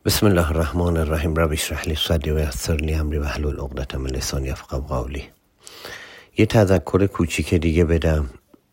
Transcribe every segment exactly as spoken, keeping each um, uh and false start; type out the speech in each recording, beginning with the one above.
بسم الله الرحمن الرحیم. رب اشرح لی صدری و یسر لی امری واحلل عقدة من لسانی یفقهوا قولی. یه تذکر کوچیک دیگه بدم.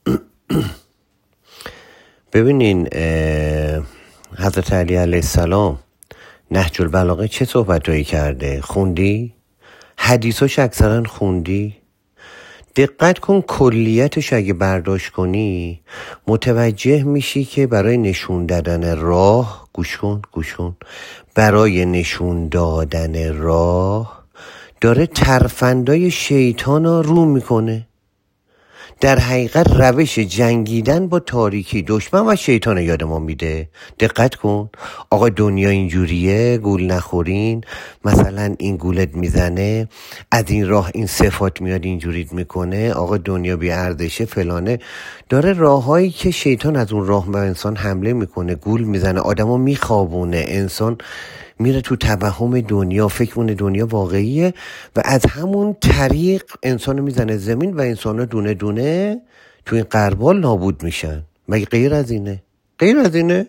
ببینین حضرت علی علیه السلام نهج البلاغه چه صحبتایی کرده؟ خوندی؟ حدیثاش اکثرا خوندی؟ دقت کن، کلیتش اگه برداشت کنی متوجه میشی که برای نشون دادن راه، گوش کن گوش کن برای نشون دادن راه داره ترفندای شیطان رو رو میکنه. در حقیقت روش جنگیدن با تاریکی، دشمن و شیطان یاد ما میده. دقت کن، آقا دنیا اینجوریه، گول نخورین، مثلا این گولت میزنه، از این راه این صفات میاد اینجوریت میکنه، آقا دنیا بی ارزشه فلانه. داره راههایی که شیطان از اون راه به انسان حمله میکنه، گول میزنه، آدمو میخوابونه، انسان میره تو توهم دنیا، فکر مونه دنیا واقعیه و از همون طریق انسانو میزنه زمین و انسانا دونه دونه تو این قربال نابود میشن. مگه غیر از اینه؟ غیر از اینه؟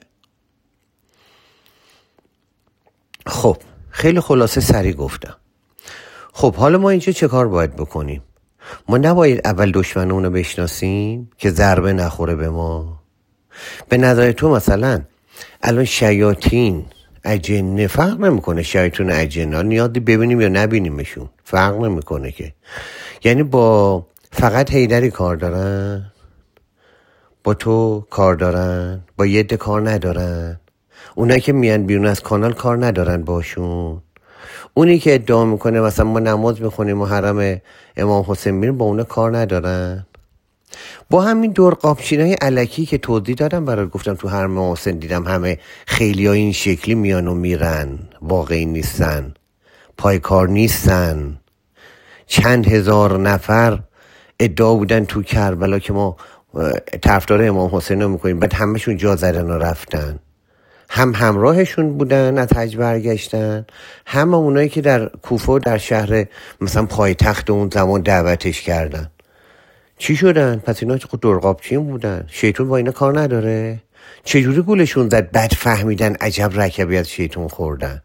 خب خیلی خلاصه سریع گفتم. خب حالا ما اینجا چه کار باید بکنیم؟ ما نباید اول دشمن اونو بشناسیم که ضربه نخوره به ما؟ به نظر تو مثلا الان شیاطین اجنه فرق نمیکنه، شیاطین اجنه نیازی ببینیم یا نبینیمشون فرق نمیکنه که، یعنی با فقط حیدری کار دارن، با تو کار دارن، با یه عده کار ندارن، اونایی که میان بیرون از کانال کار ندارن باشون، اونی که ادعا میکنه مثلا ما نماز میخونیم و حرم امام حسین میریم با اونا کار ندارن. با همین دور قابچینای الکی که توضیح دادم برای گفتم تو حرم امام حسین دیدم همه خیلی ها این شکلی میان و میرن، واقعی نیستن، پای کار نیستن. چند هزار نفر ادعا بودن تو کربلا که ما طرفدار امام حسین رو میکنیم، بعد همشون جا زدن و رفتن. هم همراهشون بودن از حج برگشتن، هم اونایی که در کوفه در شهر مثلا پایتخت اون زمان دعوتش کردن. چی شدن؟ پس اینا خود درقابچین بودن. شیطان با اینا کار نداره؟ چجوری گولشون زد؟ بعد فهمیدن عجب رکبی از شیطان خوردن.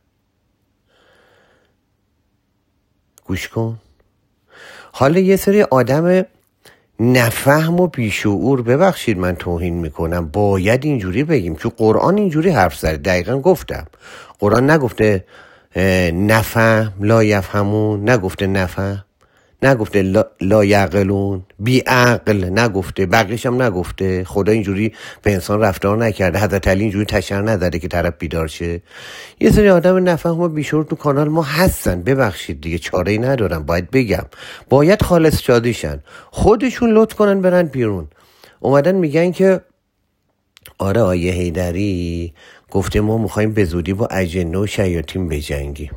گوش کن. حالا یه سری آدم نفهم و بیشعور، ببخشید من توهین میکنم، باید اینجوری بگیم چون قرآن اینجوری حرف زده. دقیقا گفتم، قرآن نگفته نفهم لا یفهمون، نگفته نفهم، نگفته لا, لا یعقلون، بی عقل نگفته، بقیش هم نگفته. خدا اینجوری به انسان رفتار نکرده، حضرت علی اینجوری تشر نزده که طرف بیدار شه. یه سری آدم نفهم و بیشعور تو کانال ما هستن، ببخشید دیگه چاره‌ای ندارم، باید بگم، باید خالص شادیشن، خودشون لطف کنن برن بیرون. اومدن میگن که آره آیه حیدری گفته ما میخوایم به زودی با اجنه و شیاطین بجنگیم،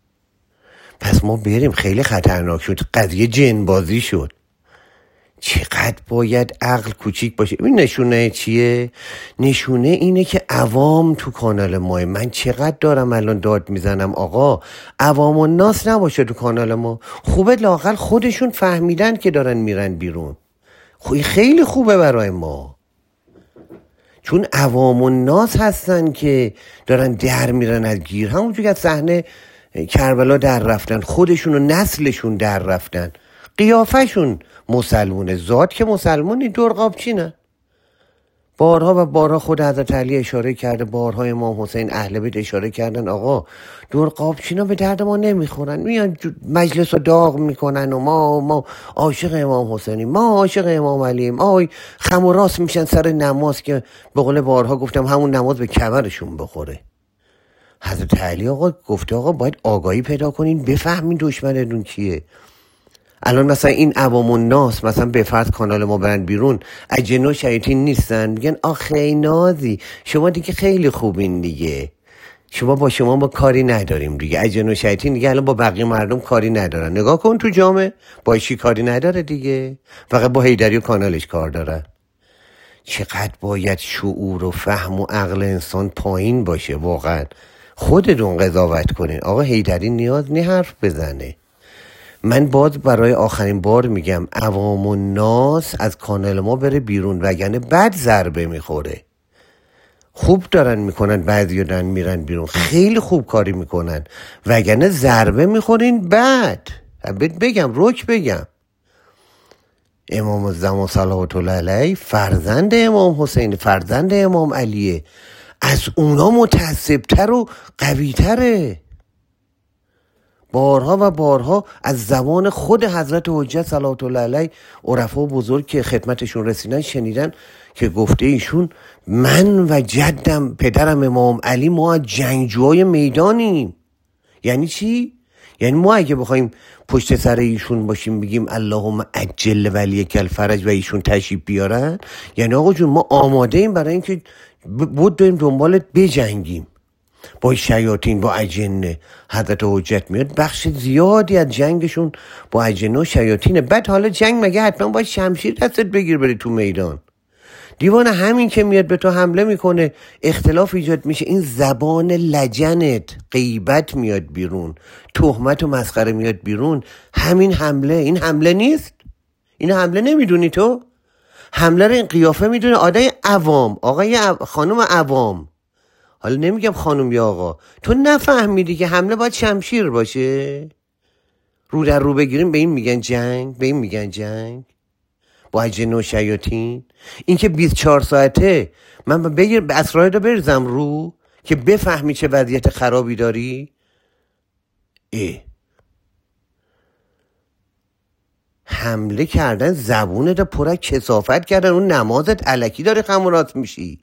پس ما بریم. خیلی خطرناک شد، قضیه جن بازی شد. چقدر باید عقل کوچیک باشه. این نشونه چیه؟ نشونه اینه که عوام تو کانال ماه. من چقدر دارم الان داد میزنم آقا عوام و ناس نباشه تو کانال ما. خوبه لااقل خودشون فهمیدن که دارن میرن بیرون. خیلی خوبه برای ما، چون عوام و ناس هستن که دارن در میرن از گیر. همونجور که از صحنه کربلا در رفتن، خودشون و نسلشون در رفتن، قیافشون مسلمونه، ذات که مسلمونی، درقابچینن. بارها و بارها خود حضرت علی اشاره کرده، بارها امام حسین اهل بیت اشاره کردن آقا درقابچینا به درد ما نمیخورن، میان مجلس رو داغ میکنن و ما ما عاشق امام حسینیم، ما عاشق امام علیم، آی خم و راست میشن سر نماز که به قول بارها گفتم همون نماز به کمرشون بخوره. حضرت علی آقا گفته آقا باید آگاهی پیدا کنین، بفهمین دشمنتون کیه. الان مثلا این عوام الناس مثلا به فرض کانال ما برن بیرون، اجنه و شیاطین نیستن، میگن آخه نازی شما دیگه خیلی خوبین دیگه، شما با شما با کاری نداریم دیگه. اجنه و شیاطین دیگه الان با بقیه مردم کاری ندارن. نگاه کن تو جامعه با چی کاری نداره دیگه، فقط با حیدری و کانالش کار دارن. چقدر باید شعور و فهم و عقل انسان پایین باشه واقعا. خودتون قضاوت کنین. آقا حیدری نیاز نی حرف بزنه. من باز برای آخرین بار میگم عوام و ناس از کانال ما بره بیرون، وگرنه بد ضربه میخوره. خوب دارن میکنن، بعضی دارن میرن بیرون، خیلی خوب کاری میکنن، وگرنه ضربه میخورین. بعد بگم رک بگم امام الزمان صلوات الله علیه فرزند امام حسین، فرزند امام علیه، از اونا متعصبتر و قویتره. بارها و بارها از زبان خود حضرت حجت صلوات الله علیه عرفا بزرگ که خدمتشون رسیدن شنیدن که گفته ایشون من و جدم پدرم امام علی ما از جنگجوهای میدانیم. یعنی چی؟ یعنی ما اگه بخوایم پشت سر ایشون باشیم بگیم اللهم عجل ولیک الفرج و ایشون تشریف بیارن، یعنی آقا جون ما آماده ایم برای اینکه بود داریم دنبالت بجنگیم با شیاطین، با اجنه. حضرت حجت میاد بخش زیادی از جنگشون با اجنه و شیاطینه. بعد حالا جنگ مگه حتما باید شمشیر دستت بگیر بری تو میدان؟ دیوانه همین که میاد به تو حمله میکنه اختلاف ایجاد میشه، این زبان لجنت غیبت میاد بیرون، تهمت و مسخره میاد بیرون. همین حمله، این حمله نیست؟ این حمله نمیدونی تو؟ حمله رو این قیافه میدونه آدای عوام، آقای عو... خانم عوام، حالا نمیگم خانم یا آقا، تو نفهمیدی که حمله باید شمشیر باشه؟ رو در رو بگیریم به این میگن جنگ، به این میگن جنگ با اجنه و شیاطین. این که بیست و چهار ساعته من بگیر اسرائیل رو بریزم رو که بفهمی چه وضعیت خرابی داری. ای حمله کردن، زبونت پر از کثافت کردن، اون نمازت الکی داره خمرات میشی.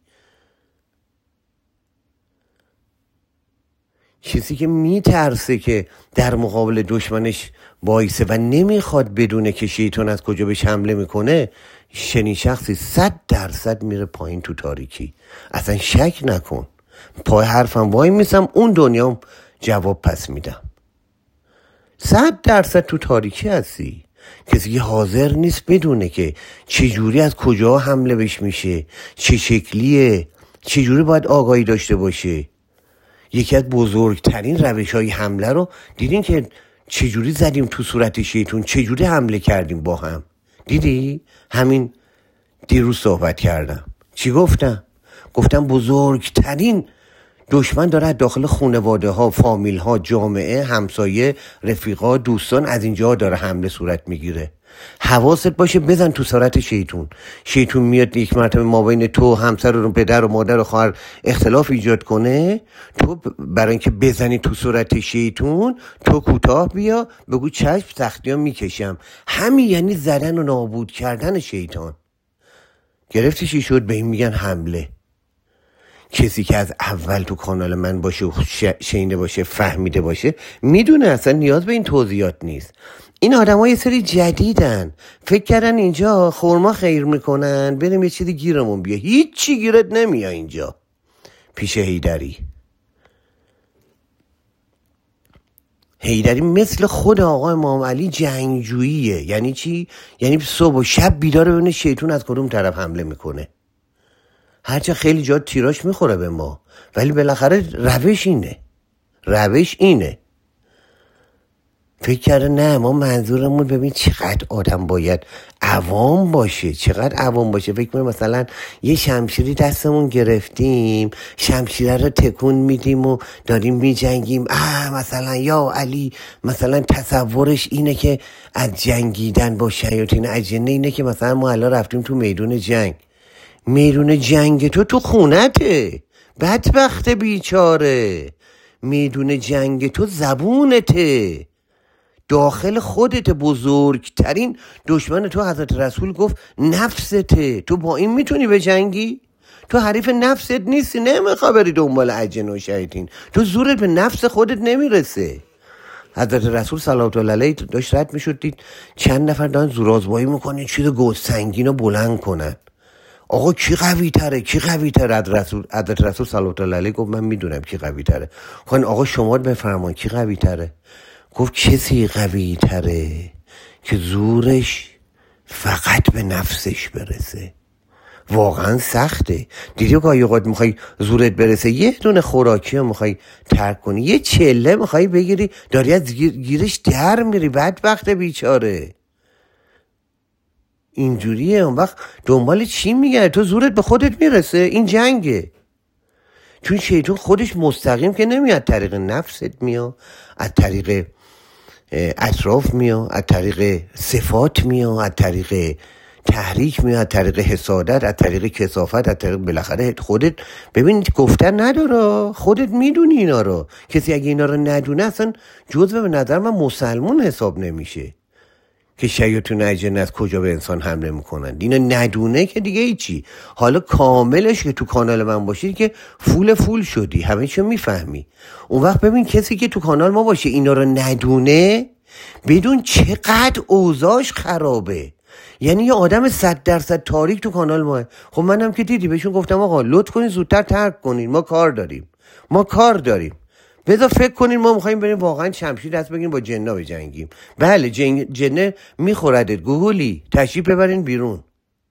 کسی که میترسه که در مقابل دشمنش بایسه و نمیخواد بدونه که شیطان از کجا بهش حمله میکنه، شنی شخصی صد درصد میره پایین تو تاریکی. اصلا شک نکن، پای حرفم وای میسم، اون دنیام جواب پس میدم. صد درصد تو تاریکی هستی. کسی که حاضر نیست بدونه که چجوری از کجا حمله بهش میشه، چه شکلیه، چجوری باید آگاهی داشته باشه. یکی از بزرگترین روش های حمله رو دیدین که چجوری زدیم تو صورت شیطون، چجوری حمله کردیم با هم. دیدی؟ همین دیروز صحبت کردم. چی گفتم؟ گفتم بزرگترین دشمن داره داخل خانواده ها، فامیل ها، جامعه، همسایه، رفیقا، دوستان، از اینجا داره حمله صورت میگیره. حواست باشه بزن تو صورت شیطون. شیطون میاد یک مرتبه مابین تو، همسر و پدر و مادر و خواهر اختلاف ایجاد کنه، تو برای اینکه بزنی تو صورت شیطون تو کوتاه بیا بگو چشم سختی ها میکشم. همین یعنی زدن و نابود کردن شیطان. گرفتی چی شد؟ به این میگن حمله. کسی که از اول تو کانال من باشه و شنیده باشه، فهمیده باشه، میدونه اصلا نیاز به این توضیحات نیست. این آدم ها یه سری جدیدن، فکر کردن اینجا خورما خیر میکنن بریم یه چیزی گیرمون بیا. هیچ چی گیرت نمیاد اینجا پیش حیدری. حیدری مثل خود آقا امام علی جنگجوییه. یعنی چی؟ یعنی صبح و شب بیداره ببینه شیطون از کدوم طرف حمله میکنه. هرچه خیلی جا تیراش میخوره به ما، ولی بالاخره روش اینه، روش اینه. فکر کرده نه ما منظورمون ببین چقدر آدم باید عوام باشه، چقدر عوام باشه. فکر کنم مثلا یه شمشیری دستمون گرفتیم، شمشیره رو تکون میدیم و داریم میجنگیم، آه مثلا یا علی، مثلا تصورش اینه که از جنگیدن با شیاطین اجنه اینه که مثلا ما الان رفتیم تو میدون جنگ. میدون جنگ تو تو خونته بدبخت بیچاره. میدون جنگ تو زبونته، داخل خودت. بزرگترین دشمن تو حضرت رسول گفت نفسته. تو با این میتونی به جنگی؟ تو حریف نفست نیستی، نمیخوای بری دنبال اجن و شیاطین، تو زورت به نفس خودت نمیرسه. حضرت رسول صلوات الله علیه داشت رد میشد، دید چند نفر دارن زورآزمایی میکنن چیز گوز سنگین رو بلند کنن. آقا کی قوی تره، کی قوی تره؟ حضرت رسول حضرت رسول صلوات الله علیه گفت من میدونم کی قوی تره. خب آقا شما بفرمان کی قوی تره؟ گفت کسی قوی تره که زورش فقط به نفسش برسه. واقعا سخته. دیدی که اوقات میخوای زورت برسه یه دونه خوراکی رو میخوای ترک کنی، یه چله میخوای بگیری، داری از گیر گیرش در میری، بدبخت بیچاره. اینجوریه. اون وقت دنبال چی میگه؟ تو زورت به خودت میرسه. این جنگه. چون شیطان خودش مستقیم که نمیاد، طریق نفست میاد، از طریق اطراف میاد، از طریق صفات میاد، از طریق تحریک میاد، از طریق حسادت، از طریق کثافت، از طریق بالاخره خودت ببین گفتن نداره، خودت میدونی اینا رو. کسی اگه اینا رو ندونه اصلا جزو به نظر من مسلمون حساب نمیشه که شیاطین اجنه از کجا به انسان حمله میکنن. اینا ندونه که دیگه هیچی. حالا کاملش که تو کانال من باشید که فول فول شدی، همه چی میفهمی. اون وقت ببین کسی که تو کانال ما باشه اینا رو ندونه، بدون چقدر اوضاعش خرابه. یعنی یه آدم صد درصد تاریک تو کانال ماه. خب منم که دیدی بهشون گفتم آقا لطف کنین زودتر ترک کنین، ما کار داریم ما کار داریم بذار فکر کنین ما میخواییم بریم واقعا شمشیر دست بگیریم با جنا بجنگیم. بله جن... جنه میخوردت گوگلی، تشریف ببرین بیرون.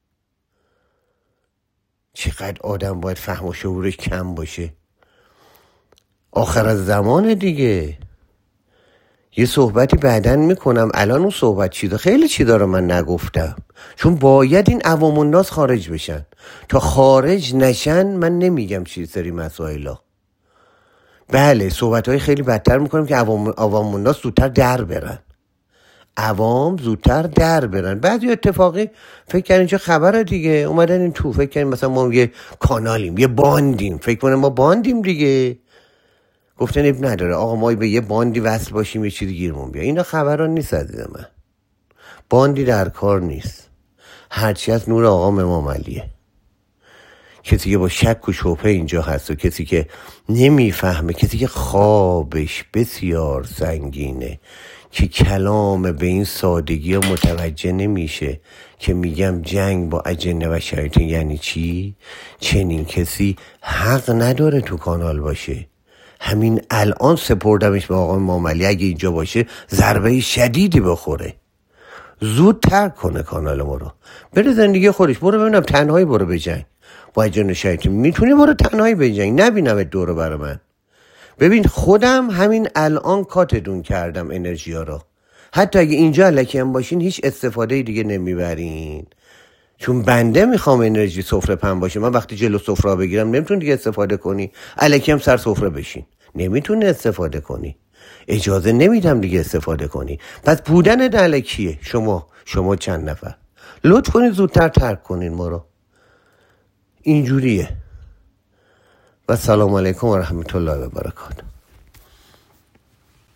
چقدر آدم باید فهم و شعورش کم باشه. آخر از زمان دیگه. یه صحبتی بعدن میکنم، الان اون صحبت چیزا خیلی چیزا رو من نگفتم، چون باید این عوام الناس خارج بشن. تا خارج نشن من نمیگم چیز سری مسائلا. بله صحبتهای خیلی بدتر میکنم که عوام, عوام الناس زودتر در برن، عوام زودتر در برن. بعضی اتفاقی فکر کردن چه خبره دیگه، اومدن این تو فکر کردن مثلا ما یه کانالیم، یه باندیم، فکر کنن ما باندیم دیگه. گفتن اب نداره آقا ما به یه باندی وصل باشیم یه چیزی گیرمون بیا. اینا خبران نیست عزیز من، باندی در کار نیست. هرچی از نور آقا امام علیه. کسی که با شک و شبهه اینجا هست و کسی که نمیفهمه، کسی که خوابش بسیار سنگینه، که کلام به این سادگی ها متوجه نمیشه که میگم جنگ با اجنه و شیاطین یعنی چی، چنین کسی حق نداره تو کانال باشه. همین الان سپردمش به آقای امام علی، اگه اینجا باشه ضربه شدیدی بخوره. زود ترک کنه کانال ما رو، بره زندگی خودش. برو ببینم تنهایی برو بجنگ با اجنه شیاطین، میتونی برو تنهایی بجنگ، نبینم دور برای من. ببین خودم همین الان کاتدون کردم انرژی ها رو. حتی اگه اینجا الکی هم باشین هیچ استفاده دیگه نمیبرین، چون بنده میخوام انرژی سفره پن باشه. من وقتی جلو سفره بگیرم نمیتون دیگه استفاده کنی، الکی هم سر سفره بشین نمیتونه استفاده کنی، اجازه نمیدم دیگه استفاده کنی. پس بودن الکیه. شما شما چند نفر لطف کنید زودتر ترک کنین ما رو. اینجوریه. و سلام علیکم و رحمت الله و برکاته.